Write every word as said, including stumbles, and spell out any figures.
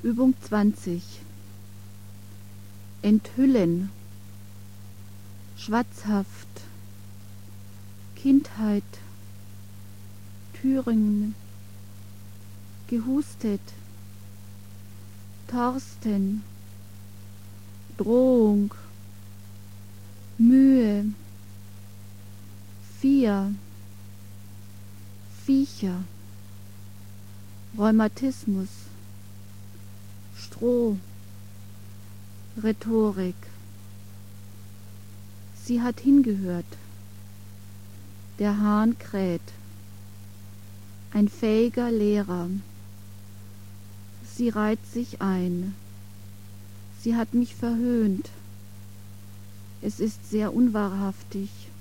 Übung zwanzig. Enthüllen. Schwatzhaft. Kindheit. Thüringen. Gehustet. Thorsten. Drohung. Mühe. Vier. Viecher. Rheumatismus. Stroh. Rhetorik. Sie hat hingehört. Der Hahn kräht. Ein fähiger Lehrer. Sie reiht sich ein. Sie hat mich verhöhnt. Es ist sehr unwahrhaftig.